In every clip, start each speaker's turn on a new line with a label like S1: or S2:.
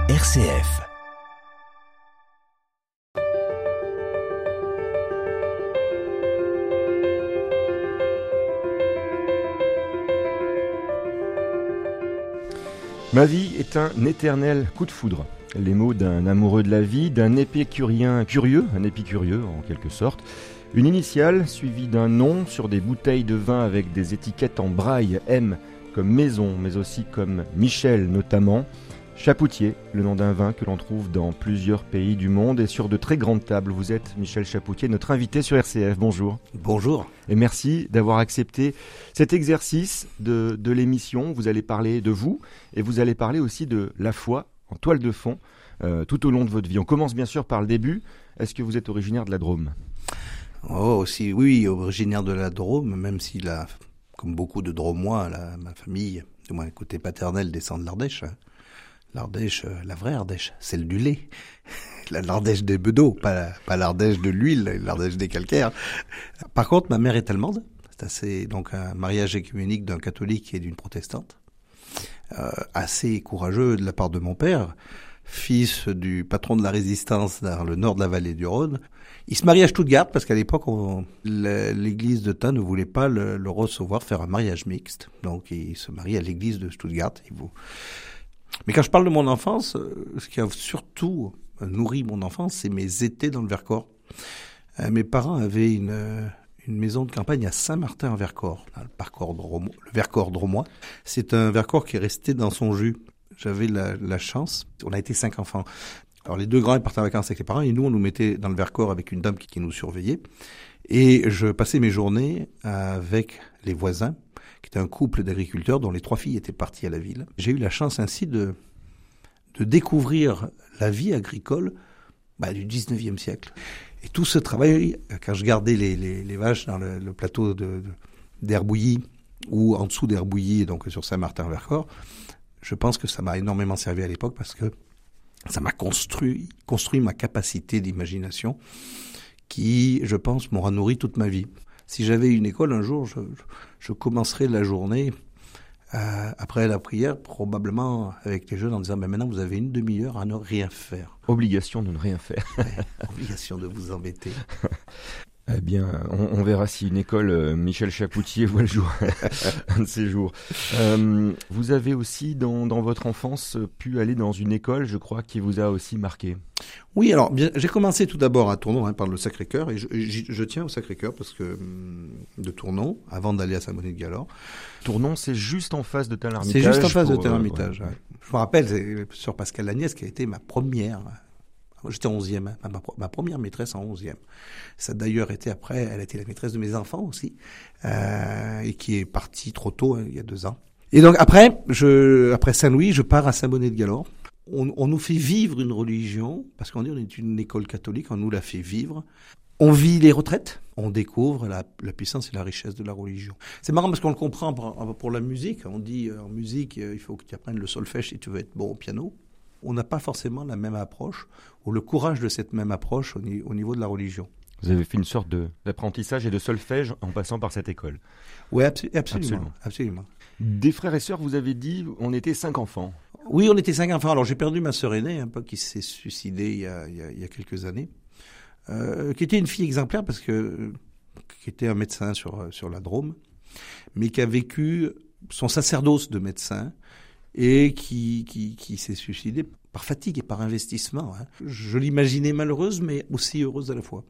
S1: RCF.
S2: Ma vie est un éternel coup de foudre. Les mots d'un amoureux de la vie, d'un épicurien curieux, un épicurieux en quelque sorte. Une initiale suivie d'un nom sur des bouteilles de vin avec des étiquettes en braille, M comme maison, mais aussi comme Michel notamment. Chapoutier, le nom d'un vin que l'on trouve dans plusieurs pays du monde et sur de très grandes tables. Vous êtes Michel Chapoutier, notre invité sur RCF. Bonjour.
S3: Bonjour.
S2: Et merci d'avoir accepté cet exercice de l'émission. Vous allez parler de vous et vous allez parler aussi de la foi en toile de fond tout au long de votre vie. On commence bien sûr par le début. Est-ce que vous êtes originaire de la Drôme ?
S3: Oui, originaire de la Drôme, même si comme beaucoup de Drômois, ma famille, du moins côté paternel, descend de l'Ardèche. L'Ardèche, la vraie Ardèche, celle du lait. L'Ardèche des bedeaux, pas l'Ardèche de l'huile, l'Ardèche des calcaires. Par contre, ma mère est allemande. C'est donc un mariage écuménique d'un catholique et d'une protestante. Assez courageux de la part de mon père, fils du patron de la résistance dans le nord de la vallée du Rhône. Il se marie à Stuttgart parce qu'à l'époque, l'église de Tain ne voulait pas le recevoir faire un mariage mixte. Donc, il se marie à l'église de Stuttgart. Mais quand je parle de mon enfance, ce qui a surtout nourri mon enfance, c'est mes étés dans le Vercors. Mes parents avaient une maison de campagne à Saint-Martin-en-Vercors, dans le Vercors drômois. C'est un Vercors qui est resté dans son jus. J'avais la chance, on a été 5 enfants. Alors les 2 grands ils partaient en vacances avec les parents et nous on nous mettait dans le Vercors avec une dame qui nous surveillait. Et je passais mes journées avec les voisins, qui était un couple d'agriculteurs dont les 3 filles étaient parties à la ville. J'ai eu la chance ainsi de découvrir la vie agricole du 19e siècle. Et tout ce travail, quand je gardais les vaches dans le plateau d'Herbouilly ou en dessous d'Herbouilly, donc sur Saint-Martin-en-Vercors, je pense que ça m'a énormément servi à l'époque parce que ça m'a construit ma capacité d'imagination qui, je pense, m'aura nourri toute ma vie. Si j'avais une école, un jour, je commencerais la journée après la prière, probablement avec les jeunes, en disant maintenant vous avez une demi-heure à ne rien faire.
S2: Obligation de ne rien faire.
S3: Obligation de vous embêter.
S2: Eh bien, on verra si une école Michel Chapoutier voit le jour un de ces jours. Vous avez aussi, dans votre enfance, pu aller dans une école, je crois, qui vous a aussi marqué.
S3: Oui, alors j'ai commencé tout d'abord à Tournon par le Sacré-Cœur, et je tiens au Sacré-Cœur parce que de Tournon, avant d'aller à Saint-Bonnet-de-Galore.
S2: Tournon, c'est juste en face de Tain-l'Hermitage.
S3: C'est juste en face de Tain-l'Hermitage. Ouais. Je me rappelle, c'est Sœur Pascale Lagnès qui a été ma première. J'étais en 11e, ma première maîtresse en 11e. Ça a d'ailleurs été après, elle a été la maîtresse de mes enfants aussi, et qui est partie trop tôt, il y a 2 ans. Et donc après Saint-Louis, je pars à Saint-Bonnet-de-Galore. On nous fait vivre une religion, parce qu'on dit on est une école catholique, on nous la fait vivre. On vit les retraites, on découvre la puissance et la richesse de la religion. C'est marrant parce qu'on le comprend pour la musique. On dit en musique, il faut que tu apprennes le solfège si tu veux être bon au piano. On n'a pas forcément la même approche, ou le courage de cette même approche au niveau de la religion.
S2: Vous avez fait une sorte d'apprentissage et de solfège en passant par cette école.
S3: Oui, absolument.
S2: Des frères et sœurs, vous avez dit, on était 5 enfants.
S3: Oui, on était 5 enfants. Alors j'ai perdu ma sœur aînée, qui s'est suicidée il y a quelques années, qui était une fille exemplaire parce que qui était un médecin sur la Drôme, mais qui a vécu son sacerdoce de médecin. Et qui s'est suicidée par fatigue et par investissement. Je l'imaginais malheureuse, mais aussi heureuse à la fois.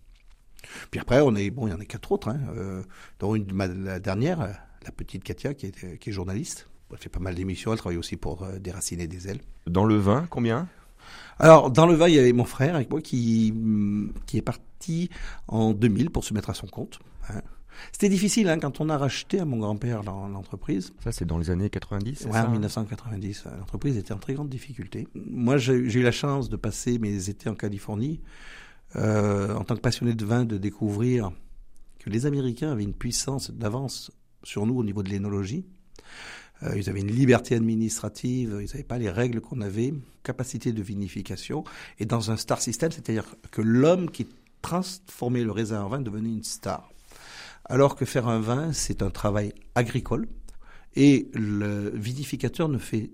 S3: Puis après, il y en a 4 autres. Dont la dernière, la petite Katia, qui est journaliste. Elle fait pas mal d'émissions, elle travaille aussi pour Déraciner des ailes.
S2: Dans le vin, combien ?
S3: Alors, dans le vin, il y avait mon frère avec moi qui est parti en 2000 pour se mettre à son compte. C'était difficile quand on a racheté à mon grand-père l'entreprise.
S2: Ça, c'est dans les années 90, c'est
S3: ça ?
S2: Ouais,
S3: en 1990. L'entreprise était en très grande difficulté. Moi, j'ai eu la chance de passer mes étés en Californie, en tant que passionné de vin, de découvrir que les Américains avaient une puissance d'avance sur nous au niveau de l'énologie. Ils avaient une liberté administrative, ils n'avaient pas les règles qu'on avait, capacité de vinification, et dans un star system, c'est-à-dire que l'homme qui transformait le raisin en vin devenait une star. Alors que faire un vin, c'est un travail agricole, et le vinificateur ne fait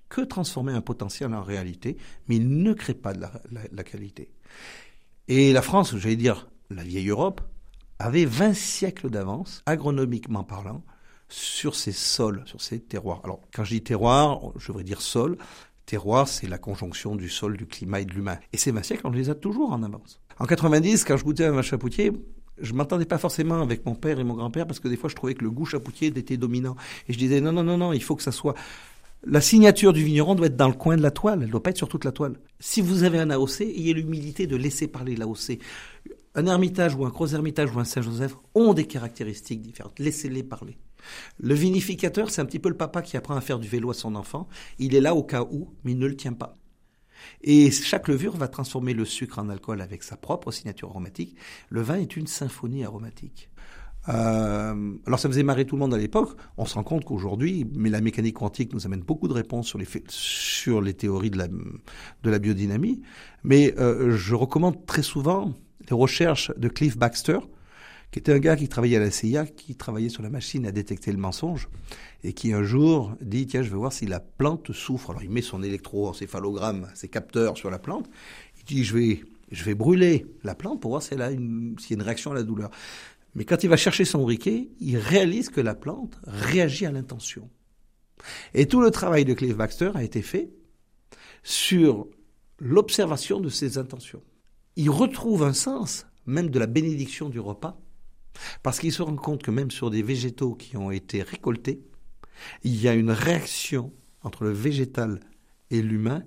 S3: que transformer un potentiel en réalité, mais il ne crée pas de la qualité. Et la France, j'allais dire la vieille Europe, avait 20 siècles d'avance, agronomiquement parlant, sur ses sols, sur ses terroirs. Alors, quand je dis terroir, je devrais dire sol. Terroir, c'est la conjonction du sol, du climat et de l'humain. Et ces 20 siècles, on les a toujours en avance. En 90, quand je goûtais un vin chapoutier, je m'entendais pas forcément avec mon père et mon grand-père parce que des fois, je trouvais que le goût chapoutier était dominant. Et je disais, non, il faut que ça soit... La signature du vigneron doit être dans le coin de la toile, elle ne doit pas être sur toute la toile. Si vous avez un AOC, ayez l'humilité de laisser parler l'AOC. Un Hermitage ou un Gros Hermitage ou un Saint-Joseph ont des caractéristiques différentes. Laissez-les parler. Le vinificateur, c'est un petit peu le papa qui apprend à faire du vélo à son enfant. Il est là au cas où, mais il ne le tient pas. Et chaque levure va transformer le sucre en alcool avec sa propre signature aromatique. Le vin est une symphonie aromatique. Alors ça faisait marrer tout le monde à l'époque. On se rend compte qu'aujourd'hui, mais la mécanique quantique nous amène beaucoup de réponses sur les théories de la biodynamie. Mais je recommande très souvent les recherches de Cliff Baxter, qui était un gars qui travaillait à la CIA, qui travaillait sur la machine à détecter le mensonge, et qui un jour dit, tiens, je vais voir si la plante souffre. Alors il met son électroencéphalogramme, ses capteurs sur la plante, il dit, je vais brûler la plante pour voir s'il y a une réaction à la douleur. Mais quand il va chercher son briquet, il réalise que la plante réagit à l'intention. Et tout le travail de Cliff Baxter a été fait sur l'observation de ses intentions. Il retrouve un sens, même de la bénédiction du repas, parce qu'il se rend compte que même sur des végétaux qui ont été récoltés, il y a une réaction entre le végétal et l'humain,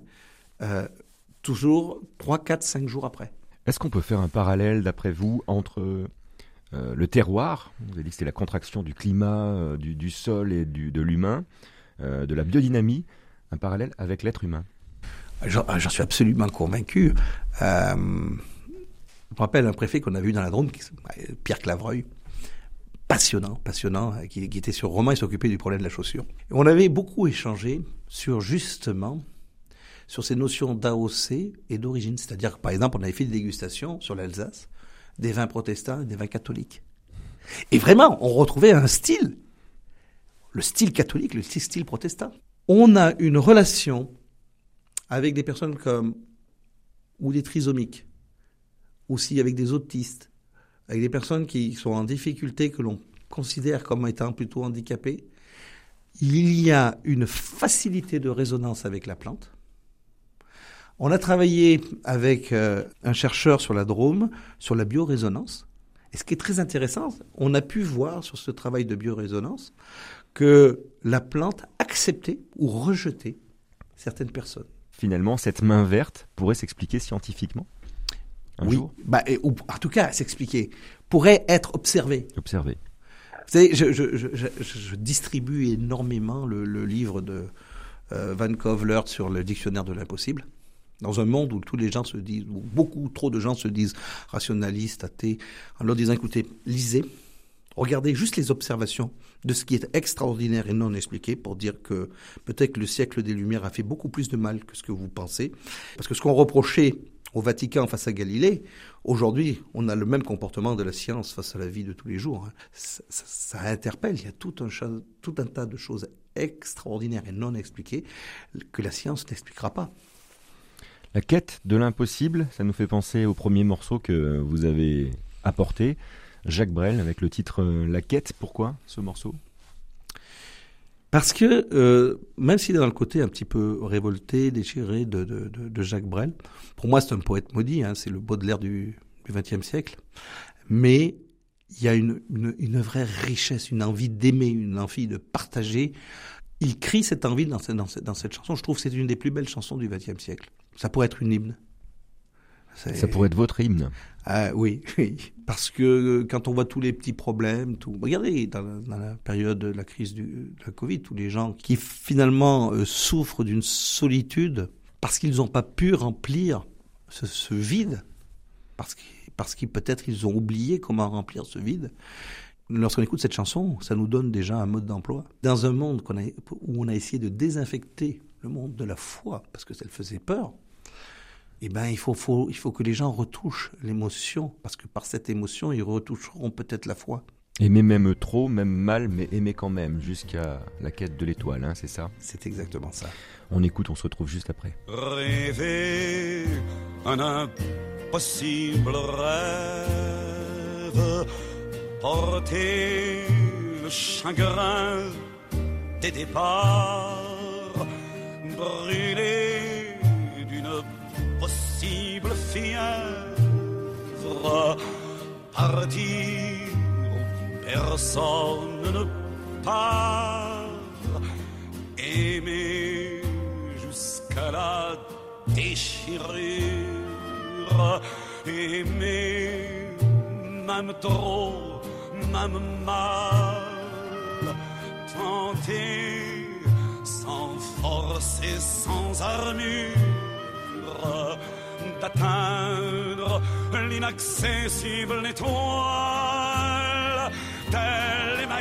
S3: toujours 3, 4, 5 jours après.
S2: Est-ce qu'on peut faire un parallèle, d'après vous, entre le terroir, vous avez dit que c'était la contraction du climat, du sol et de l'humain, de la biodynamie, un parallèle avec l'être humain?
S3: J'en suis absolument convaincu. Je me rappelle un préfet qu'on a vu dans la Drôme, Pierre Clavreuil, passionnant, qui était sur Romain, il s'occupait du problème de la chaussure. Et on avait beaucoup échangé sur ces notions d'AOC et d'origine. C'est-à-dire que, par exemple, on avait fait des dégustations sur l'Alsace, des vins protestants et des vins catholiques. Et vraiment, on retrouvait un style, le style catholique, le style protestant. On a une relation avec des personnes ou des trisomiques, aussi avec des autistes, avec des personnes qui sont en difficulté, que l'on considère comme étant plutôt handicapées. Il y a une facilité de résonance avec la plante. On a travaillé avec un chercheur sur la Drôme, sur la biorésonance. Et ce qui est très intéressant, on a pu voir sur ce travail de biorésonance que la plante acceptait ou rejetait certaines personnes.
S2: Finalement, cette main verte pourrait s'expliquer scientifiquement
S3: jour. Ou en tout cas, s'expliquer, pourrait être observée.
S2: Observé.
S3: Vous savez, je distribue énormément le livre de Van Kovlert sur le dictionnaire de l'impossible. Dans un monde où tous les gens se disent, où beaucoup trop de gens se disent rationalistes, athées, en leur disant, écoutez, lisez, regardez juste les observations de ce qui est extraordinaire et non expliqué pour dire que peut-être que le siècle des Lumières a fait beaucoup plus de mal que ce que vous pensez. Parce que ce qu'on reprochait au Vatican face à Galilée, aujourd'hui, on a le même comportement de la science face à la vie de tous les jours. Ça interpelle, il y a tout un tas de choses extraordinaires et non expliquées que la science n'expliquera pas.
S2: La quête de l'impossible, ça nous fait penser au premier morceau que vous avez apporté, Jacques Brel, avec le titre La Quête. Pourquoi ce morceau ?
S3: Parce que, même s'il est dans le côté un petit peu révolté, déchiré de Jacques Brel, pour moi c'est un poète maudit, c'est le Baudelaire du XXe siècle, mais il y a une vraie richesse, une envie d'aimer, une envie de partager. Il crie cette envie dans cette chanson. Je trouve que c'est une des plus belles chansons du XXe siècle. Ça pourrait être une hymne.
S2: Ça pourrait être votre hymne.
S3: Oui. Parce que quand on voit tous les petits problèmes, regardez, dans la période de la crise de la Covid, tous les gens qui finalement souffrent d'une solitude parce qu'ils n'ont pas pu remplir ce vide, parce qu'ils peut-être ils ont oublié comment remplir ce vide. Lorsqu'on écoute cette chanson, ça nous donne déjà un mode d'emploi. Dans un monde où on a essayé de désinfecter le monde de la foi, parce que ça le faisait peur, il faut que les gens retouchent l'émotion, parce que par cette émotion, ils retoucheront peut-être la foi.
S2: Aimer même trop, même mal, mais aimer quand même, jusqu'à la quête de l'étoile, c'est ça?
S3: C'est exactement ça.
S2: On écoute, on se retrouve juste après.
S1: Rêver un impossible rêve, porter le chagrin des départs, brûler d'une possible fièvre, partir où personne ne part, aimer jusqu'à la déchirure, aimer même trop, même mal, tenter sans force et sans armure d'atteindre l'inaccessible étoile. Telle est ma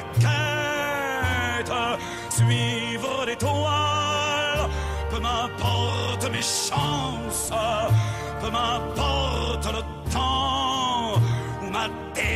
S1: quête, suivre l'étoile. Peu m'importe mes chances, peu m'importe le temps ou ma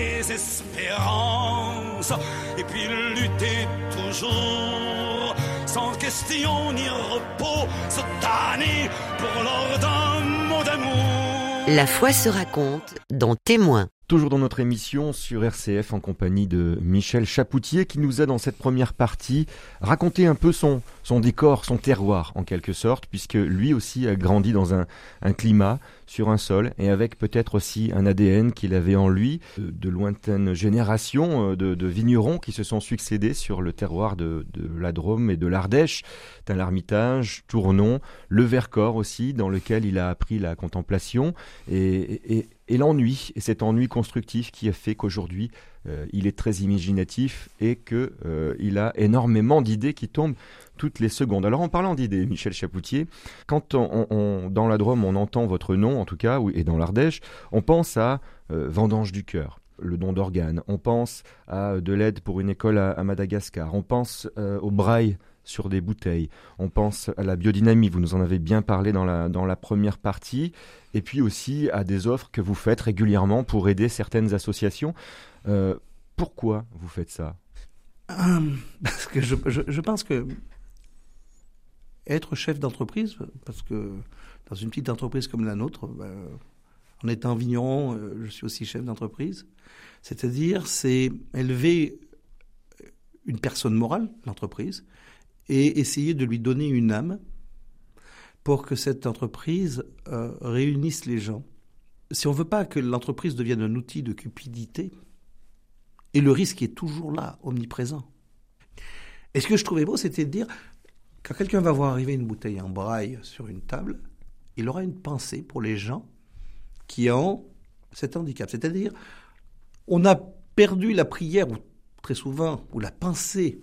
S1: désespérance, et puis lutter toujours sans question ni repos, se damner pour l'or d'un mot d'amour.
S4: La foi se raconte dans Témoins.
S2: Toujours dans notre émission sur RCF en compagnie de Michel Chapoutier qui nous a dans cette première partie raconté un peu son décor, son terroir en quelque sorte, puisque lui aussi a grandi dans un climat, sur un sol, et avec peut-être aussi un ADN qu'il avait en lui, de lointaines générations de vignerons qui se sont succédés sur le terroir de la Drôme et de l'Ardèche, Tain-l'Hermitage, Tournon, le Vercors aussi, dans lequel il a appris la contemplation et l'ennui, et cet ennui constructif qui a fait qu'aujourd'hui il est très imaginatif et qu'il a énormément d'idées qui tombent toutes les secondes. Alors en parlant d'idées, Michel Chapoutier, quand dans la Drôme on entend votre nom en tout cas, et dans l'Ardèche, on pense à Vendange du cœur, le don d'organes, on pense à de l'aide pour une école à Madagascar, on pense au braille sur des bouteilles, on pense à la biodynamie, vous nous en avez bien parlé dans la première partie, et puis aussi à des offres que vous faites régulièrement pour aider certaines associations. Pourquoi vous faites ça ?
S3: Parce que je pense que être chef d'entreprise, parce que dans une petite entreprise comme la nôtre, en étant vigneron, je suis aussi chef d'entreprise, c'est-à-dire c'est élever une personne morale, l'entreprise, et essayer de lui donner une âme pour que cette entreprise réunisse les gens. Si on ne veut pas que l'entreprise devienne un outil de cupidité, et le risque est toujours là, omniprésent. Et ce que je trouvais beau, c'était de dire, quand quelqu'un va voir arriver une bouteille en braille sur une table, il aura une pensée pour les gens qui ont cet handicap. C'est-à-dire, on a perdu la prière, très souvent, ou la pensée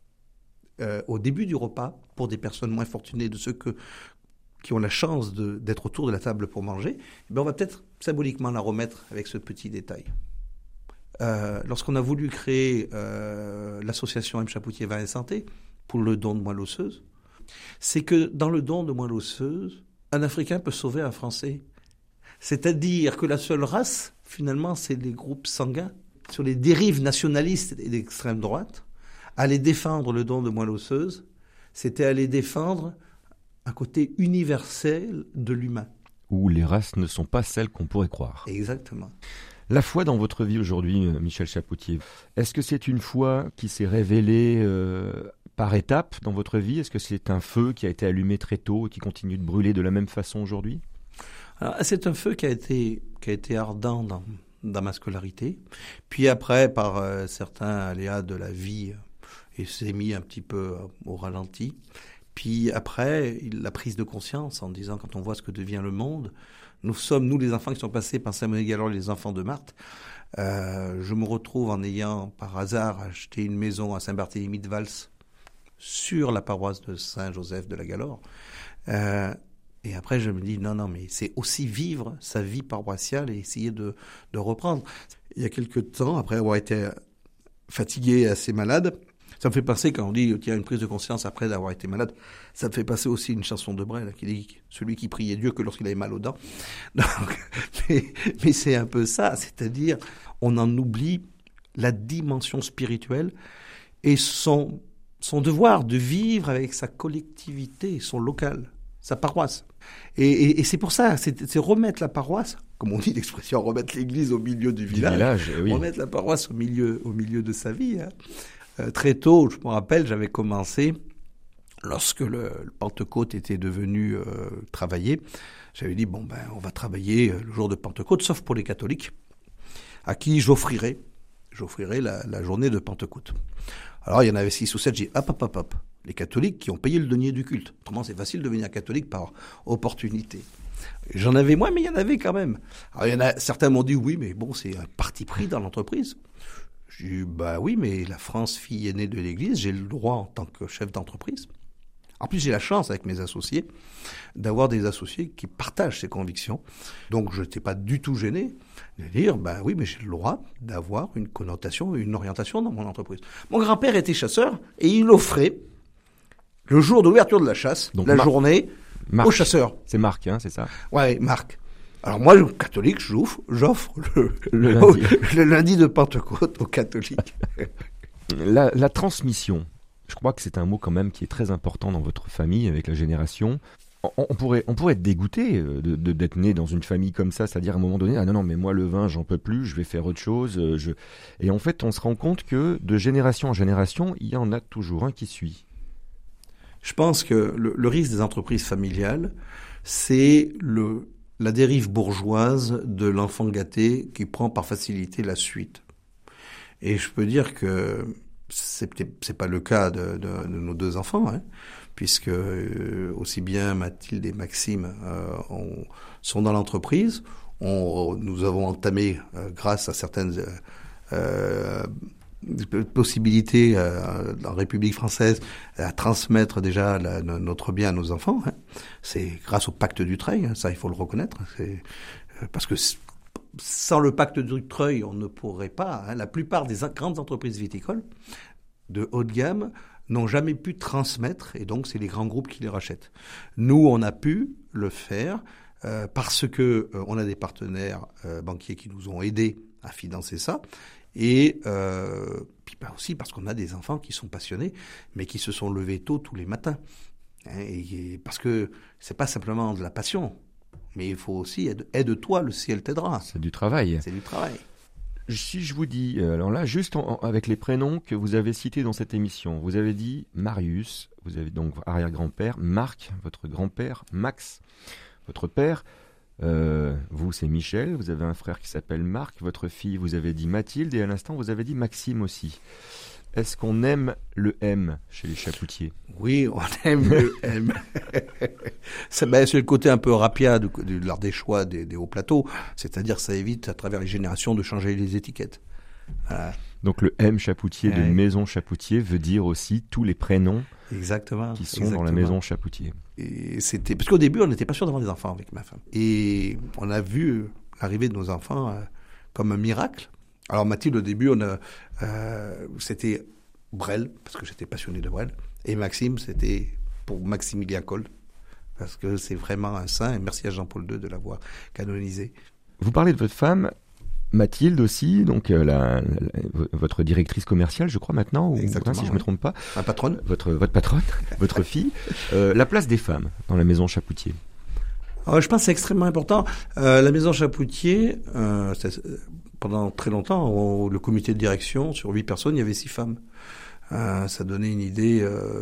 S3: au début du repas, pour des personnes moins fortunées, de ceux qui ont la chance d'être autour de la table pour manger, on va peut-être symboliquement la remettre avec ce petit détail. Lorsqu'on a voulu créer l'association M. Chapoutier Vin et Santé pour le don de moelle osseuse, c'est que dans le don de moelle osseuse, un Africain peut sauver un Français. C'est-à-dire que la seule race, finalement, c'est les groupes sanguins. Sur les dérives nationalistes et d'extrême droite, aller défendre le don de moelle osseuse, c'était aller défendre un côté universel de l'humain.
S2: Où les races ne sont pas celles qu'on pourrait croire.
S3: Exactement.
S2: La foi dans votre vie aujourd'hui, Michel Chapoutier, est-ce que c'est une foi qui s'est révélée par étapes dans votre vie ? Est-ce que c'est un feu qui a été allumé très tôt et qui continue de brûler de la même façon aujourd'hui ?
S3: Alors, c'est un feu qui a été ardent dans ma scolarité. Puis après, par certains aléas de la vie, il s'est mis un petit peu au ralenti. Puis après, la prise de conscience en disant, quand on voit ce que devient le monde, nous sommes, nous les enfants qui sont passés par Saint-Monet-Galore, les enfants de Marthe. Je me retrouve en ayant, par hasard, acheté une maison à Saint-Barthélemy de Vals, sur la paroisse de Saint-Joseph de la Galore. Et après, je me dis, non, mais c'est aussi vivre sa vie paroissiale et essayer de reprendre. Il y a quelque temps, après avoir été fatigué et assez malade, ça me fait penser, quand on dit qu'il y a une prise de conscience après avoir été malade, ça me fait passer aussi une chanson de Brel qui dit « Celui qui priait Dieu que lorsqu'il avait mal aux dents ». Donc, mais c'est un peu ça, c'est-à-dire on en oublie la dimension spirituelle et son devoir de vivre avec sa collectivité, son local, sa paroisse. Et c'est pour ça, c'est remettre la paroisse, comme on dit l'expression, remettre l'église au milieu du village,
S2: oui.
S3: Remettre la paroisse au milieu de sa vie. Très tôt, je me rappelle, j'avais commencé, lorsque le Pentecôte était devenu travaillé, j'avais dit, on va travailler le jour de Pentecôte, sauf pour les catholiques, à qui j'offrirai la journée de Pentecôte. Alors, il y en avait 6 ou 7, j'ai dit, hop, les catholiques qui ont payé le denier du culte. Autrement, c'est facile de devenir catholique par opportunité. J'en avais moins, mais il y en avait quand même. Alors, certains m'ont dit, oui, mais c'est un parti pris dans l'entreprise. J'ai dit, oui, mais la France, fille aînée de l'Église, j'ai le droit en tant que chef d'entreprise. En plus, j'ai la chance avec mes associés d'avoir des associés qui partagent ces convictions. Donc, je n'étais pas du tout gêné de dire, oui, mais j'ai le droit d'avoir une connotation, une orientation dans mon entreprise. Mon grand-père était chasseur et il offrait le jour de l'ouverture de la chasse, donc journée aux chasseurs.
S2: C'est Marc, c'est ça?
S3: Ouais, Marc. Alors moi, catholique, j'offre le lundi de Pentecôte aux catholiques.
S2: La transmission. Je crois que c'est un mot quand même qui est très important dans votre famille, avec la génération. On pourrait être dégoûté d'être né dans une famille comme ça, c'est-à-dire à un moment donné, ah non, mais moi le vin, j'en peux plus, je vais faire autre chose. Et en fait, on se rend compte que de génération en génération, il y en a toujours un qui suit.
S3: Je pense que le risque des entreprises familiales, c'est la dérive bourgeoise de l'enfant gâté qui prend par facilité la suite. Et je peux dire que c'est pas le cas de nos 2 enfants, puisque aussi bien Mathilde et Maxime sont dans l'entreprise. Nous avons entamé, grâce à certaines possibilités en République française, à transmettre déjà notre bien à nos enfants. C'est grâce au pacte du Treuil, ça il faut le reconnaître. Parce que sans le pacte du Treuil, on ne pourrait pas. La plupart des grandes entreprises viticoles de haut de gamme n'ont jamais pu transmettre, et donc c'est les grands groupes qui les rachètent. Nous, on a pu le faire parce que on a des partenaires banquiers qui nous ont aidés à financer ça, et puis aussi parce qu'on a des enfants qui sont passionnés, mais qui se sont levés tôt tous les matins. Et parce que c'est pas simplement de la passion. Mais il faut aussi aide-toi, le ciel t'aidera.
S2: C'est du travail.
S3: C'est du travail.
S2: Si je vous dis, alors là, juste avec les prénoms que vous avez cités dans cette émission, vous avez dit Marius, vous avez donc arrière-grand-père, Marc, votre grand-père, Max, votre père, vous c'est Michel, vous avez un frère qui s'appelle Marc, votre fille, vous avez dit Mathilde, et à l'instant, vous avez dit Maxime aussi. Est-ce qu'on aime le M chez les Chapoutiers?
S3: Oui, on aime le M. C'est le côté un peu rapia de l'Ardéchois des hauts plateaux, c'est-à-dire ça évite à travers les générations de changer les étiquettes. Voilà.
S2: Donc le M Chapoutier de Maison Chapoutier veut dire aussi tous les prénoms qui sont dans la Maison Chapoutier.
S3: Et c'était parce qu'au début on n'était pas sûr d'avoir des enfants avec ma femme, et on a vu l'arrivée de nos enfants comme un miracle. Alors Mathilde, au début, c'était Brel, parce que j'étais passionné de Brel, et Maxime, c'était pour Maximilien Kolb, parce que c'est vraiment un saint, et merci à Jean-Paul II de l'avoir canonisé.
S2: Vous parlez de votre femme, Mathilde aussi, donc votre directrice commerciale, je crois maintenant, si je ne me trompe pas.
S3: Ma patronne.
S2: Votre patronne, votre fille. La place des femmes dans la Maison Chapoutier.
S3: Alors, je pense que c'est extrêmement important. La Maison Chapoutier, pendant très longtemps, le comité de direction, sur 8 personnes, il y avait 6 femmes. Ça donnait une idée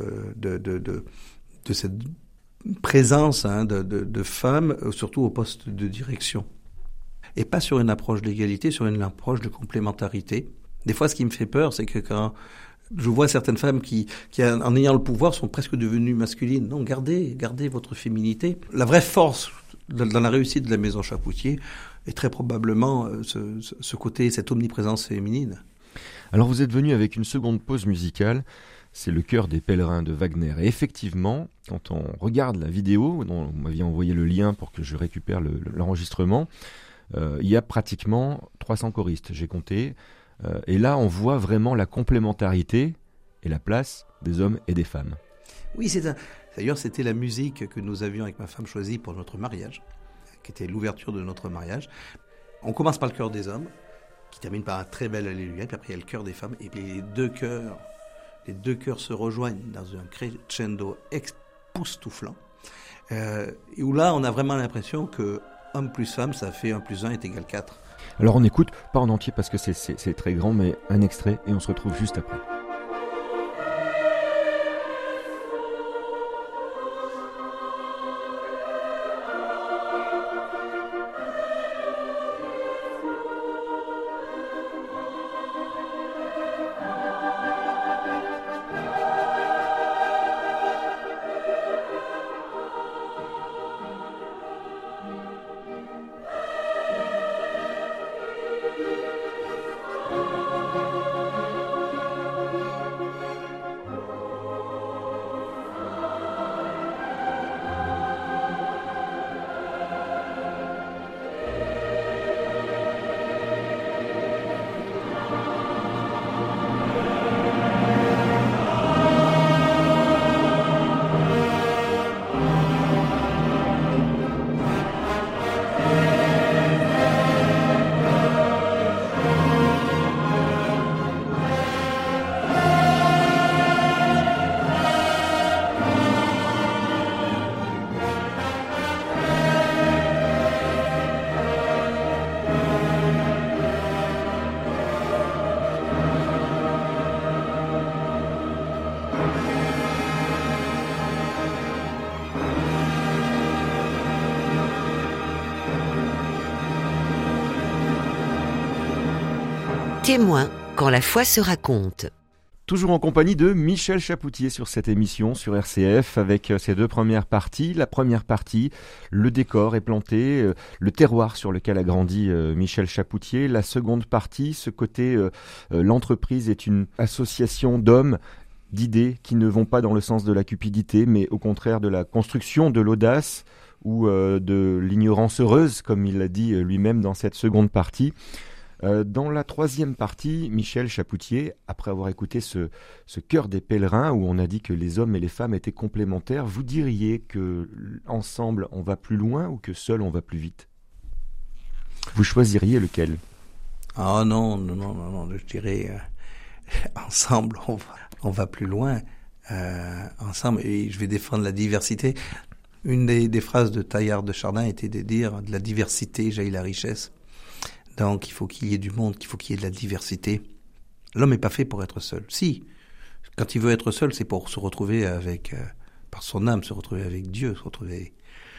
S3: de cette présence de femmes, surtout au poste de direction. Et pas sur une approche d'égalité, sur une approche de complémentarité. Des fois, ce qui me fait peur, c'est que quand je vois certaines femmes qui, en ayant le pouvoir, sont presque devenues masculines. Non, gardez votre féminité. La vraie force dans la réussite de la Maison Chapoutier est très probablement ce côté, cette omniprésence féminine.
S2: Alors vous êtes venu avec une seconde pause musicale, c'est le Chœur des Pèlerins de Wagner. Et effectivement, quand on regarde la vidéo, dont vous m'aviez envoyé le lien pour que je récupère l'enregistrement, il y a pratiquement 300 choristes, j'ai compté. Et là, on voit vraiment la complémentarité et la place des hommes et des femmes.
S3: Oui, d'ailleurs, c'était la musique que nous avions avec ma femme choisie pour notre mariage, qui était l'ouverture de notre mariage. On commence par le chœur des hommes, qui termine par un très bel Alléluia, puis après il y a le chœur des femmes, et puis les deux chœurs se rejoignent dans un crescendo époustouflant, et où là on a vraiment l'impression que homme plus femme, ça fait 1 plus 1 est égal 4.
S2: Alors on écoute, pas en entier parce que c'est très grand, mais un extrait et on se retrouve juste après.
S4: Témoin, quand la foi se raconte.
S2: Toujours en compagnie de Michel Chapoutier sur cette émission sur RCF avec ses 2 premières parties. La première partie, le décor est planté, le terroir sur lequel a grandi Michel Chapoutier. La seconde partie, ce côté, l'entreprise est une association d'hommes, d'idées qui ne vont pas dans le sens de la cupidité, mais au contraire de la construction, de l'audace ou de l'ignorance heureuse, comme il l'a dit lui-même dans cette seconde partie. Dans la troisième partie, Michel Chapoutier, après avoir écouté ce chœur des pèlerins où on a dit que les hommes et les femmes étaient complémentaires, vous diriez que ensemble on va plus loin ou que seul on va plus vite? Vous choisiriez lequel?
S3: Ah non, je dirais ensemble on va plus loin, ensemble, et je vais défendre la diversité. Une des phrases de Teilhard de Chardin était de dire de la diversité jaillit la richesse. Donc, il faut qu'il y ait du monde, qu'il faut qu'il y ait de la diversité. L'homme n'est pas fait pour être seul. Si, quand il veut être seul, c'est pour se retrouver avec, par son âme, se retrouver avec Dieu, se retrouver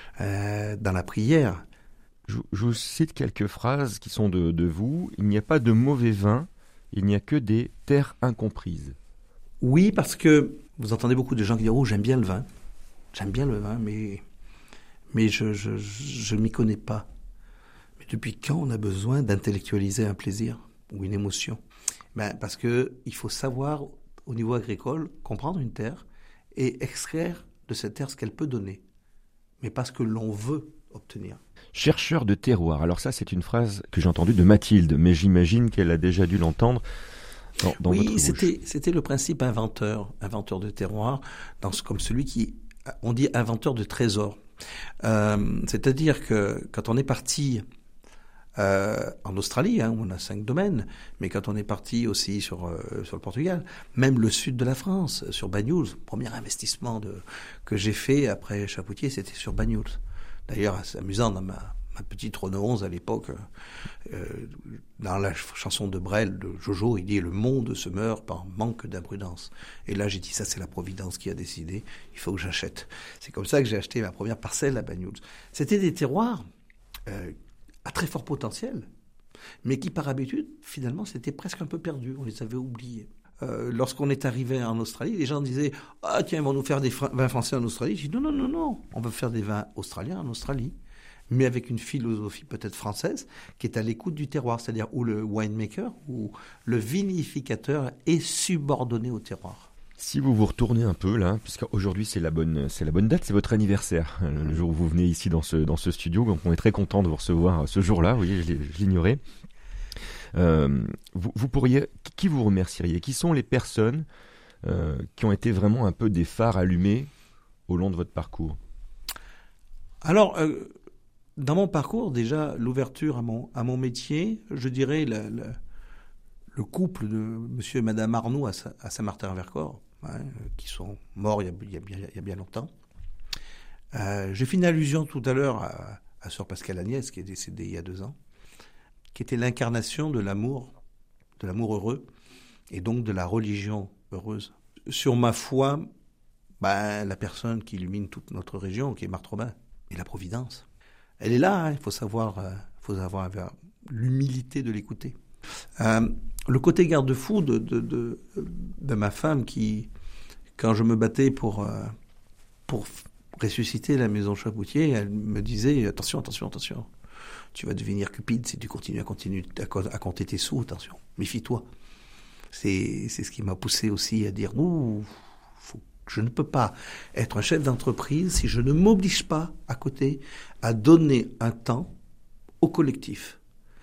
S3: dans la prière.
S2: Je vous cite quelques phrases qui sont de vous. Il n'y a pas de mauvais vin, il n'y a que des terres incomprises.
S3: Oui, parce que vous entendez beaucoup de gens qui disent « Oh, j'aime bien le vin, mais je m'y connais pas. » Depuis quand on a besoin d'intellectualiser un plaisir ou une émotion? Parce que il faut savoir, au niveau agricole, comprendre une terre et extraire de cette terre ce qu'elle peut donner, mais pas ce que l'on veut obtenir.
S2: Chercheur de terroir. Alors ça, c'est une phrase que j'ai entendue de Mathilde, mais j'imagine qu'elle a déjà dû l'entendre dans votre bouche.
S3: Oui, c'était le principe inventeur de terroir, comme celui qui, on dit inventeur de trésors. C'est-à-dire que quand on est parti en Australie, où on a 5 domaines, mais quand on est parti aussi sur le Portugal, même le sud de la France, sur Banyuls, premier investissement que j'ai fait après Chapoutier, c'était sur Banyuls. D'ailleurs, c'est amusant, dans ma petite Renault 11 à l'époque, dans la chanson de Brel, de Jojo, il dit « Le monde se meurt par manque d'imprudence ». Et là, j'ai dit « Ça, c'est la Providence qui a décidé, il faut que j'achète ». C'est comme ça que j'ai acheté ma première parcelle à Banyuls. C'était des terroirs à très fort potentiel, mais qui par habitude, finalement, c'était presque un peu perdu, on les avait oubliés. Lorsqu'on est arrivé en Australie, les gens disaient « Ah tiens, ils vont nous faire des vins français en Australie ». J'ai dit « Non, on va faire des vins australiens en Australie ». Mais avec une philosophie peut-être française qui est à l'écoute du terroir, c'est-à-dire où le winemaker, où le vinificateur est subordonné au terroir.
S2: Si vous vous retournez un peu là, puisqu'aujourd'hui c'est la bonne date, c'est votre anniversaire, le jour où vous venez ici dans ce studio, donc on est très content de vous recevoir ce jour-là, vous voyez, je l'ignorais. Vous pourriez, qui vous remercieriez? Qui sont les personnes qui ont été vraiment un peu des phares allumés au long de votre parcours?
S3: Alors, dans mon parcours, déjà, l'ouverture à mon métier, je dirais le couple de monsieur et madame Arnaud à Saint-Martin-en-Vercors, qui sont morts il y a bien longtemps. J'ai fait une allusion tout à l'heure à sœur Pascale Agnès, qui est décédée il y a 2 ans, qui était l'incarnation de l'amour heureux, et donc de la religion heureuse. Sur ma foi, la personne qui illumine toute notre région, qui est Marthe Robin, et la Providence, elle est là, il faut savoir avoir l'humilité de l'écouter. Le côté garde-fou de ma femme qui, quand je me battais pour ressusciter la maison Chapoutier, elle me disait attention, tu vas devenir Cupide si tu continues à compter tes sous, attention, méfie-toi. C'est ce qui m'a poussé aussi à dire je ne peux pas être un chef d'entreprise si je ne m'oblige pas à côté à donner un temps au collectif.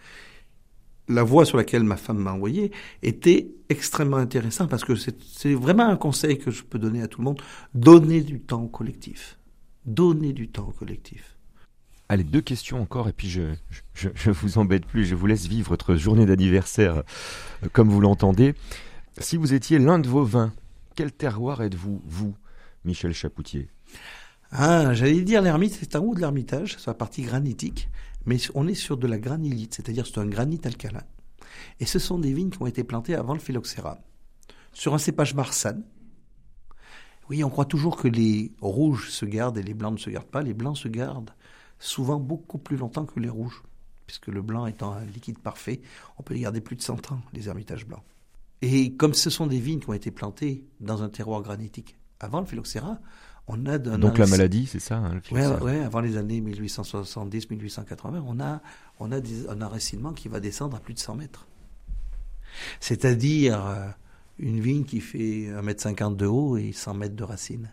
S3: La voie sur laquelle ma femme m'a envoyé était extrêmement intéressante parce que c'est vraiment un conseil que je peux donner à tout le monde. Donner du temps au collectif. Donner du temps au collectif.
S2: Allez, 2 questions encore et puis je vous embête plus, je vous laisse vivre votre journée d'anniversaire comme vous l'entendez. Si vous étiez l'un de vos vins, quel terroir êtes-vous, vous, Michel Chapoutier ?
S3: J'allais dire l'ermite, c'est en haut de l'Ermitage, sur la partie granitique, mais on est sur de la granilite, c'est-à-dire c'est un granit alcalin. Et ce sont des vignes qui ont été plantées avant le phylloxéra, sur un cépage Marsanne. Oui, on croit toujours que les rouges se gardent et les blancs ne se gardent pas. Les blancs se gardent souvent beaucoup plus longtemps que les rouges, puisque le blanc étant un liquide parfait, on peut les garder plus de 100 ans, les ermitages blancs. Et comme ce sont des vignes qui ont été plantées dans un terroir granitique avant le phylloxéra, on a
S2: donc la maladie, c'est ça, le phylloxéra.
S3: Ouais, avant les années 1870-1880, on a un racinement qui va descendre à plus de 100 mètres. C'est-à-dire une vigne qui fait 1,50 m de haut et 100 mètres de racine.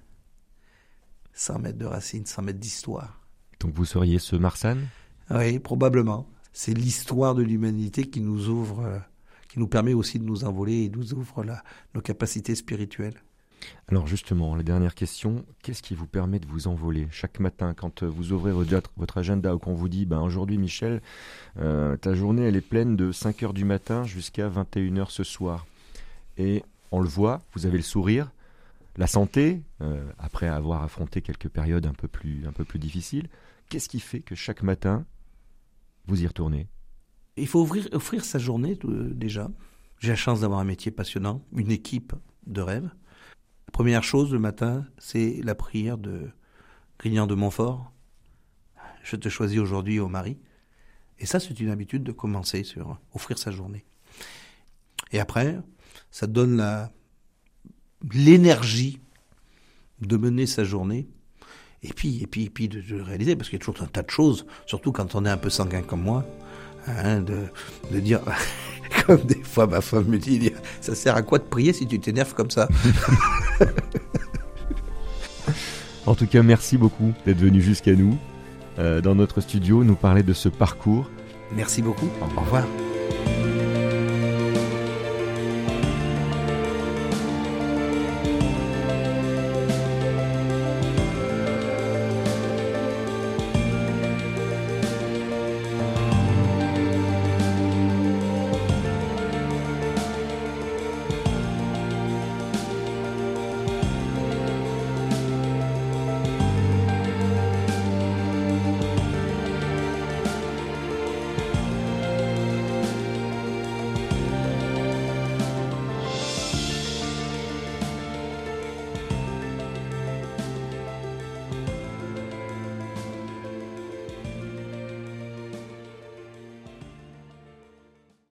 S3: 100 mètres de racine, 100 mètres d'histoire.
S2: Donc vous seriez ce Marsanne ?
S3: Oui, probablement. C'est l'histoire de l'humanité qui nous ouvre, qui nous permet aussi de nous envoler et nous ouvre nos capacités spirituelles.
S2: Alors justement, la dernière question, qu'est-ce qui vous permet de vous envoler chaque matin quand vous ouvrez votre agenda ou qu'on vous dit aujourd'hui Michel, ta journée elle est pleine de 5h du matin jusqu'à 21h ce soir. Et on le voit, vous avez le sourire, la santé, après avoir affronté quelques périodes un peu plus difficiles. Qu'est-ce qui fait que chaque matin, vous y retournez ?
S3: Il faut offrir sa journée déjà. J'ai la chance d'avoir un métier passionnant, une équipe de rêve. La première chose le matin, c'est la prière de Grignan de Montfort. Je te choisis aujourd'hui, ô Marie. Et ça, c'est une habitude de commencer sur offrir sa journée. Et après, ça donne l'énergie de mener sa journée. Et puis de réaliser, parce qu'il y a toujours un tas de choses, surtout quand on est un peu sanguin comme moi, de dire, comme des fois ma femme me dit, ça sert à quoi de prier si tu t'énerves comme ça ?
S2: En tout cas, merci beaucoup d'être venu jusqu'à nous, dans notre studio, nous parler de ce parcours.
S3: Merci beaucoup, au revoir.